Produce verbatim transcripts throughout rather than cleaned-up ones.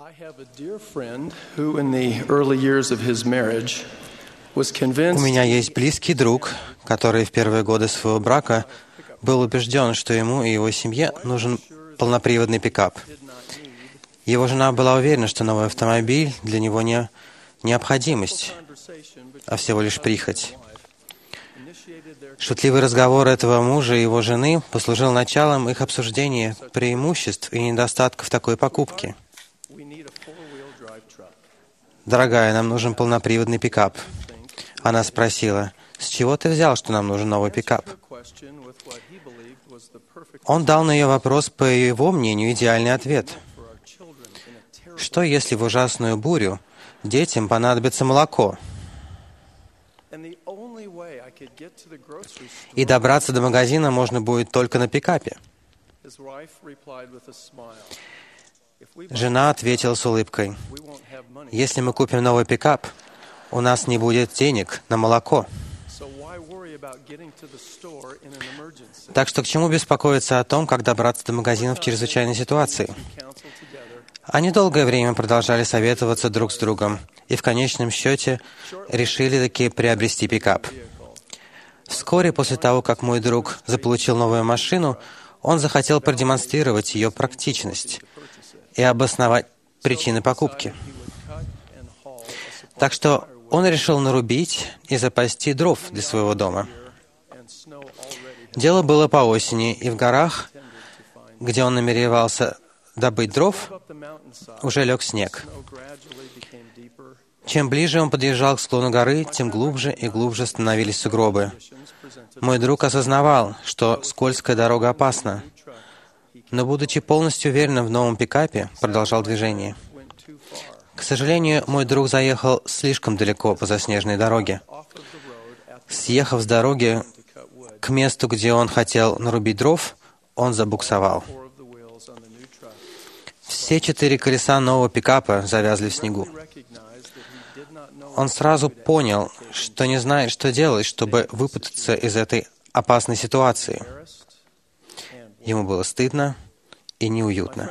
У меня есть близкий друг, который в первые годы своего брака был убежден, что ему и его семье нужен полноприводный пикап. Его жена была уверена, что новый автомобиль для него не необходимость, а всего лишь прихоть. Шутливый разговор этого мужа и его жены послужил началом их обсуждения преимуществ и недостатков такой покупки. «Дорогая, нам нужен полноприводный пикап». Она спросила: «С чего ты взял, что нам нужен новый пикап?» Он дал на ее вопрос, по его мнению, идеальный ответ. Что, если в ужасную бурю детям понадобится молоко? И добраться до магазина можно будет только на пикапе. Жена ответила с улыбкой: «Если мы купим новый пикап, у нас не будет денег на молоко. Так что к чему беспокоиться о том, как добраться до магазина в чрезвычайной ситуации?» Они долгое время продолжали советоваться друг с другом и в конечном счете решили таки приобрести пикап. Вскоре после того, как мой друг заполучил новую машину, он захотел продемонстрировать ее практичность и обосновать причины покупки. Так что он решил нарубить и запасти дров для своего дома. Дело было по осени, и в горах, где он намеревался добыть дров, уже лег снег. Чем ближе он подъезжал к склону горы, тем глубже и глубже становились сугробы. Мой друг осознавал, что скользкая дорога опасна, но, будучи полностью уверенным в новом пикапе, продолжал движение. К сожалению, мой друг заехал слишком далеко по заснеженной дороге. Съехав с дороги к месту, где он хотел нарубить дров, он забуксовал. Все четыре колеса нового пикапа завязли в снегу. Он сразу понял, что не знает, что делать, чтобы выпутаться из этой опасной ситуации. Ему было стыдно и неуютно.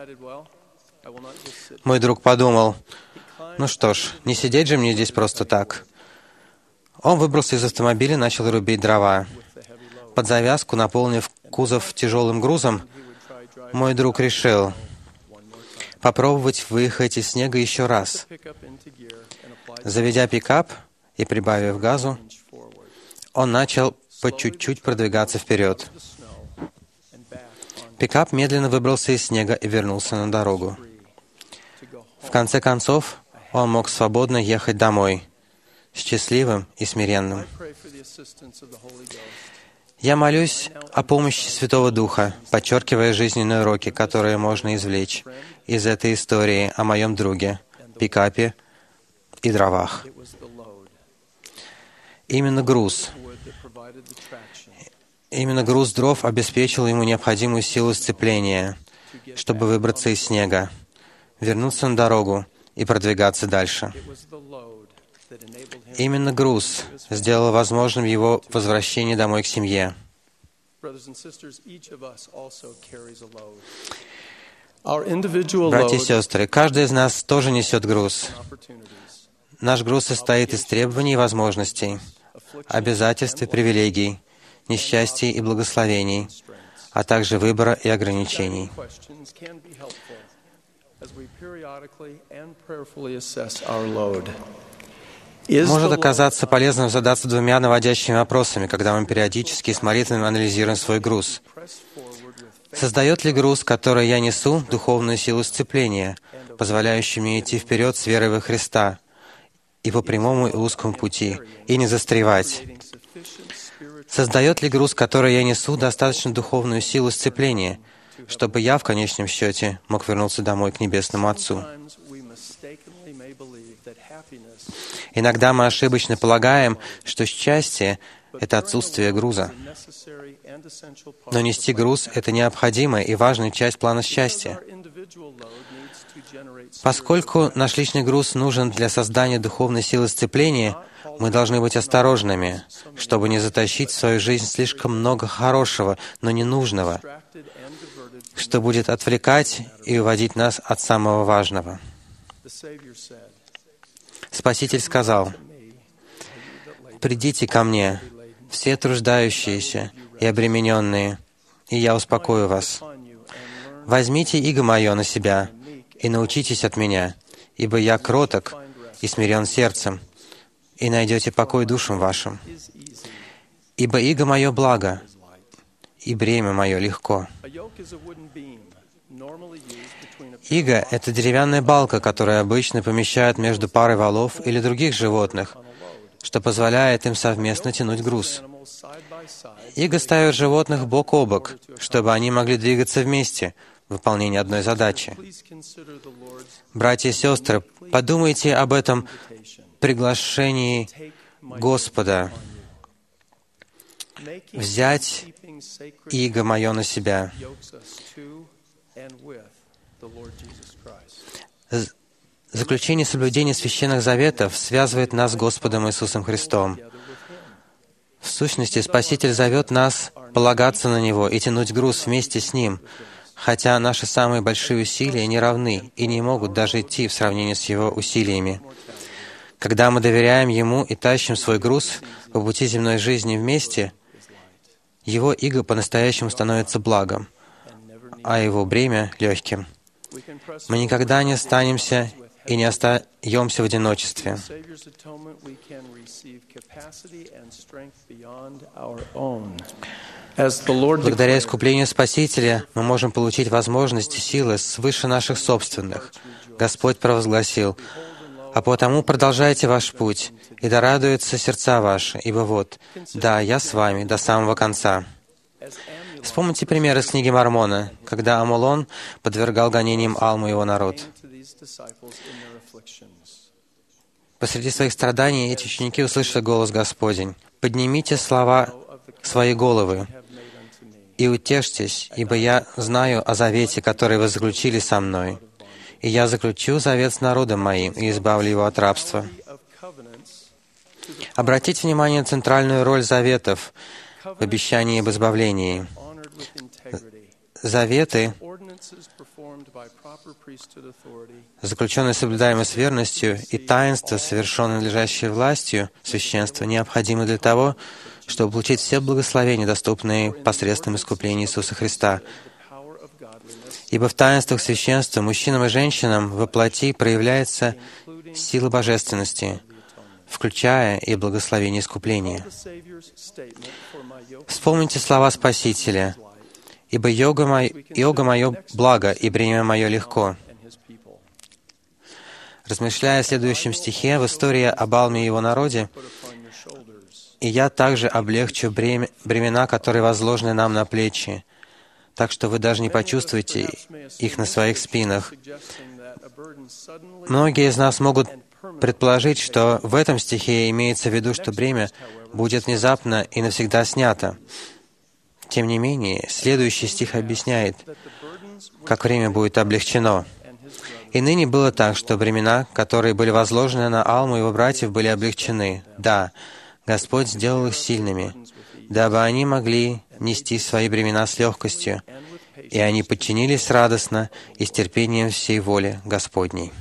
Мой друг подумал: ну что ж, не сидеть же мне здесь просто так. Он выбрался из автомобиля и начал рубить дрова. Под завязку, наполнив кузов тяжелым грузом, мой друг решил попробовать выехать из снега еще раз. Заведя пикап и прибавив газу, он начал по чуть-чуть продвигаться вперед. Пикап медленно выбрался из снега и вернулся на дорогу. В конце концов, он мог свободно ехать домой, счастливым и смиренным. Я молюсь о помощи Святого Духа, подчеркивая жизненные уроки, которые можно извлечь из этой истории о моем друге, пикапе и дровах. Именно груз, именно груз дров обеспечил ему необходимую силу сцепления, чтобы выбраться из снега, вернуться на дорогу и продвигаться дальше. Именно груз сделал возможным его возвращение домой к семье. Братья и сестры, каждый из нас тоже несет груз. Наш груз состоит из требований и возможностей, обязательств и привилегий, несчастий и благословений, а также выбора и ограничений. Может оказаться полезным задаться двумя наводящими вопросами, когда мы периодически с молитвами анализируем свой груз. Создает ли груз, который я несу, духовную силу сцепления, позволяющую мне идти вперед с верой во Христа и по прямому и узкому пути, и не застревать? Создает ли груз, который я несу, достаточно духовную силу сцепления, чтобы я в конечном счете мог вернуться домой к Небесному Отцу? Иногда мы ошибочно полагаем, что счастье — это отсутствие груза. Но нести груз — это необходимая и важная часть плана счастья. Поскольку наш личный груз нужен для создания духовной силы сцепления, мы должны быть осторожными, чтобы не затащить в свою жизнь слишком много хорошего, но ненужного, что будет отвлекать и уводить нас от самого важного. Спаситель сказал: «Придите ко мне, все труждающиеся и обремененные, и я успокою вас. Возьмите иго мое на себя и научитесь от меня, ибо я кроток и смирен сердцем, и найдете покой душам вашим. Ибо иго мое благо, и бремя мое легко». Иго — это деревянная балка, которую обычно помещают между парой валов или других животных, что позволяет им совместно тянуть груз. Иго ставят животных бок о бок, чтобы они могли двигаться вместе в выполнении одной задачи. Братья и сестры, подумайте об этом приглашении Господа взять иго мое на себя. Заключение соблюдения священных заветов связывает нас с Господом Иисусом Христом. В сущности, Спаситель зовет нас полагаться на Него и тянуть груз вместе с Ним, хотя наши самые большие усилия не равны и не могут даже идти в сравнении с Его усилиями. Когда мы доверяем Ему и тащим свой груз по пути земной жизни вместе, Его иго по-настоящему становится благом, а Его бремя — легким. Мы никогда не останемся и не остаемся в одиночестве. Благодаря искуплению Спасителя мы можем получить возможности и силы свыше наших собственных. Господь провозгласил: «А потому продолжайте ваш путь, и да радуются сердца ваши, ибо вот, да, я с вами до самого конца». Вспомните пример из книги Мормона, когда Амулон подвергал гонениям Алму и его народ. Посреди своих страданий эти ученики услышали голос Господень: «Поднимите слова свои головы и утешьтесь, ибо я знаю о завете, который вы заключили со мной, и я заключу завет с народом моим и избавлю его от рабства». Обратите внимание на центральную роль заветов в обещании об избавлении. Заветы, заключенные соблюдаемые с верностью, и таинства, совершенные надлежащей властью священства, необходимы для того, чтобы получить все благословения, доступные посредством искупления Иисуса Христа. Ибо в таинствах священства мужчинам и женщинам во плоти проявляется сила божественности, включая и благословение искупления. Вспомните слова Спасителя: «Ибо йога мое, йога мое благо, и бремя мое легко». Размышляя в следующем стихе в истории об Алме и его народе, «И я также облегчу бремя, бремена, которые возложены нам на плечи, так что вы даже не почувствуете их на своих спинах». Многие из нас могут предположить, что в этом стихе имеется в виду, что бремя будет внезапно и навсегда снято. Тем не менее, следующий стих объясняет, как время будет облегчено. «И ныне было так, что бремена, которые были возложены на Алму и его братьев, были облегчены. Да, Господь сделал их сильными, дабы они могли нести свои бремена с легкостью, и они подчинились радостно и с терпением всей воли Господней».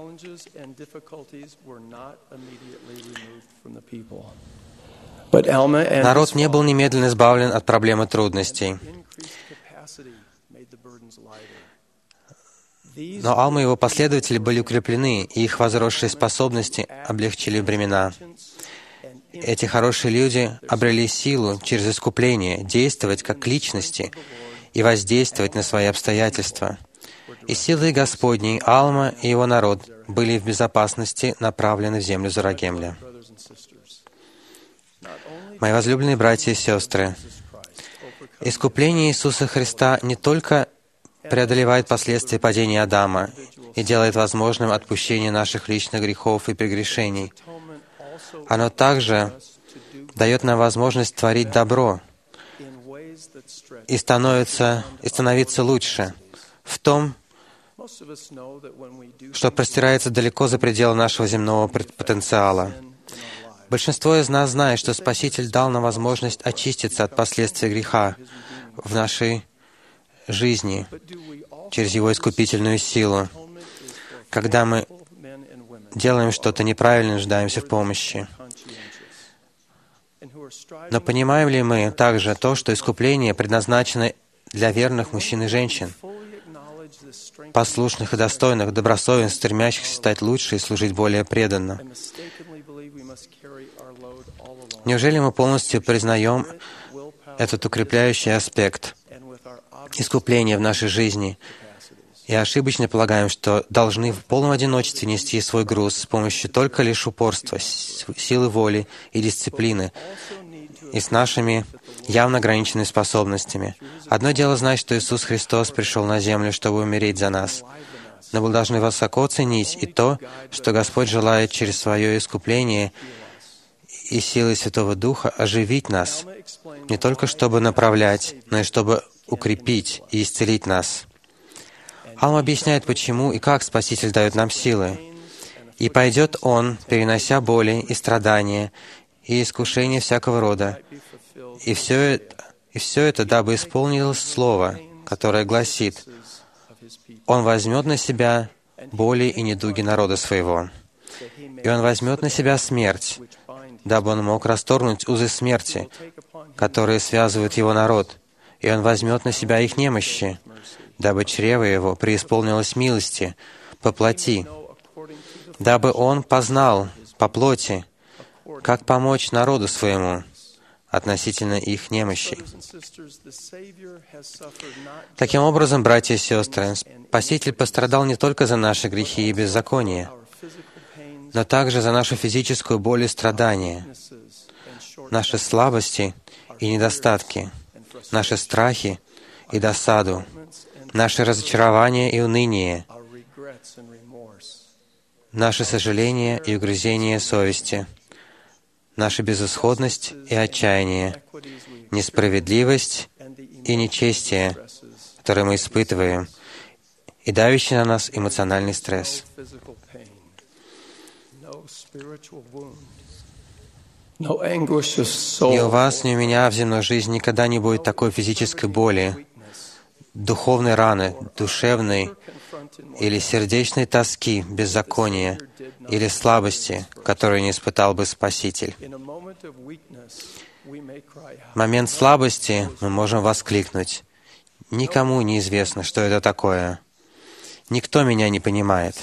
Народ не был немедленно избавлен от проблемы трудностей. Но Алма и его последователи были укреплены, и их возросшие способности облегчили бремена. Эти хорошие люди обрели силу через искупление действовать как личности и воздействовать на свои обстоятельства. И силой Господней Алма и его народ были в безопасности направлены в землю Зарагемля. Мои возлюбленные братья и сестры, искупление Иисуса Христа не только преодолевает последствия падения Адама и делает возможным отпущение наших личных грехов и прегрешений, оно также дает нам возможность творить добро и, становится, и становиться лучше в том, что простирается далеко за пределы нашего земного потенциала. Большинство из нас знает, что Спаситель дал нам возможность очиститься от последствий греха в нашей жизни через Его искупительную силу. Когда мы делаем что-то неправильно, нуждаемся в помощи. Но понимаем ли мы также то, что искупление предназначено для верных мужчин и женщин, послушных и достойных, добросовестных, стремящихся стать лучше и служить более преданно? Неужели мы полностью признаем этот укрепляющий аспект искупления в нашей жизни и ошибочно полагаем, что должны в полном одиночестве нести свой груз с помощью только лишь упорства, силы воли и дисциплины, и с нашими явно ограниченными способностями? Одно дело знать, что Иисус Христос пришел на землю, чтобы умереть за нас, но мы должны высоко ценить и то, что Господь желает через свое искупление и силой Святого Духа оживить нас, не только чтобы направлять, но и чтобы укрепить и исцелить нас. Алма объясняет, почему и как Спаситель дает нам силы. «И пойдет Он, перенося боли и страдания, и искушения всякого рода, и все это, и все это дабы исполнилось Слово, которое гласит, Он возьмет на себя боли и недуги народа своего, и Он возьмет на себя смерть, дабы Он мог расторгнуть узы смерти, которые связывают Его народ, и Он возьмет на себя их немощи, дабы чрево Его преисполнилось милости по плоти, дабы Он познал по плоти, как помочь народу Своему относительно их немощей». Таким образом, братья и сестры, Спаситель пострадал не только за наши грехи и беззакония, но также за нашу физическую боль и страдания, наши слабости и недостатки, наши страхи и досаду, наши разочарования и уныние, наши сожаления и угрызения совести, наша безысходность и отчаяние, несправедливость и нечестие, которые мы испытываем, и давящий на нас эмоциональный стресс. Ни у вас, ни у меня в земной жизни никогда не будет такой физической боли, духовной раны, душевной или сердечной тоски, беззакония или слабости, которую не испытал бы Спаситель. В момент слабости мы можем воскликнуть: «Никому не известно, что это такое. Никто меня не понимает».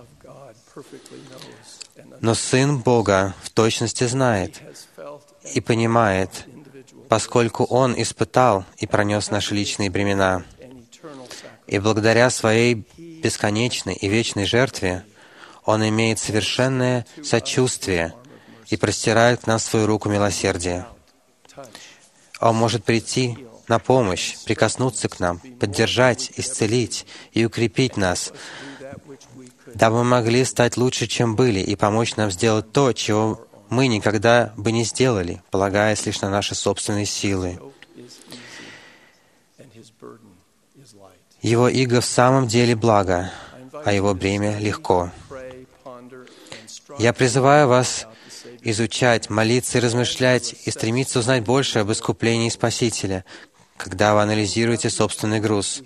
Но Сын Бога в точности знает и понимает, поскольку Он испытал и пронес наши личные бремена. И благодаря Своей бесконечной и вечной жертве Он имеет совершенное сочувствие и простирает к нам свою руку милосердия. Он может прийти на помощь, прикоснуться к нам, поддержать, исцелить и укрепить нас, дабы мы могли стать лучше, чем были, и помочь нам сделать то, чего мы никогда бы не сделали, полагаясь лишь на наши собственные силы. Его иго в самом деле благо, а Его бремя легко. Я призываю вас изучать, молиться и размышлять, и стремиться узнать больше об искуплении Спасителя, когда вы анализируете собственный груз.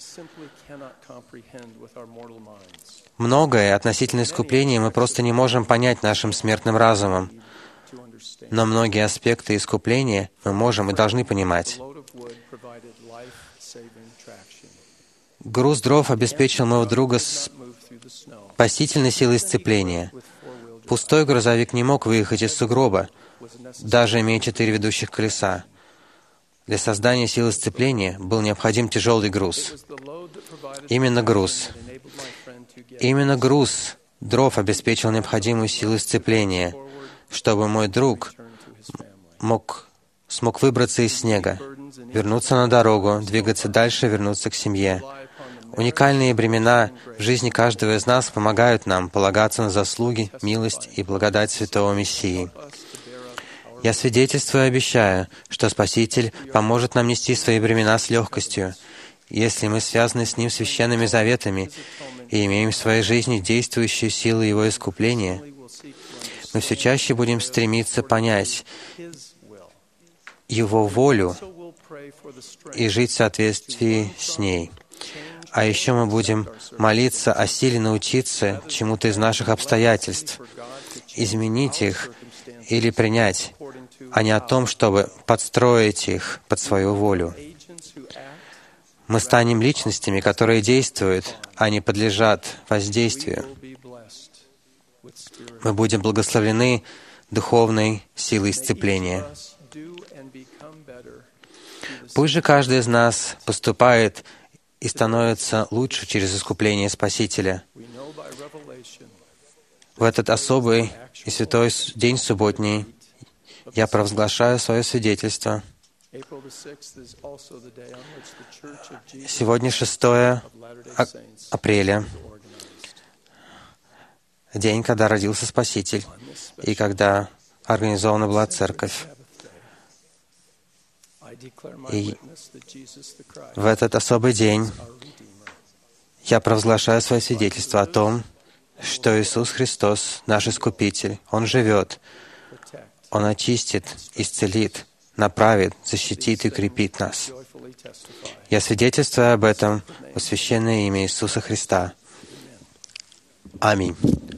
Многое относительно искупления мы просто не можем понять нашим смертным разумом, но многие аспекты искупления мы можем и должны понимать. Груз дров обеспечил моего друга спасительной силой сцепления. Пустой грузовик не мог выехать из сугроба, даже имея четыре ведущих колеса. Для создания силы сцепления был необходим тяжелый груз. Именно груз. Именно груз дров обеспечил необходимую силу сцепления, чтобы мой друг мог, смог выбраться из снега, вернуться на дорогу, двигаться дальше, вернуться к семье. Уникальные бремена в жизни каждого из нас помогают нам полагаться на заслуги, милость и благодать Святого Мессии. Я свидетельствую и обещаю, что Спаситель поможет нам нести свои бремена с легкостью, если мы связаны с Ним священными заветами и имеем в своей жизни действующую силу Его искупления. Мы все чаще будем стремиться понять Его волю и жить в соответствии с ней. А еще мы будем молиться о силе научиться чему-то из наших обстоятельств, изменить их или принять, а не о том, чтобы подстроить их под свою волю. Мы станем личностями, которые действуют, а не подлежат воздействию. Мы будем благословлены духовной силой исцепления. Пусть же каждый из нас поступает и становится лучше через искупление Спасителя. В этот особый и святой день субботний я провозглашаю свое свидетельство. Сегодня шестое апреля, день, когда родился Спаситель, и когда организована была церковь. И в этот особый день я провозглашаю свое свидетельство о том, что Иисус Христос, наш Искупитель, Он живет, Он очистит, исцелит, направит, защитит и укрепит нас. Я свидетельствую об этом во священное имя Иисуса Христа. Аминь.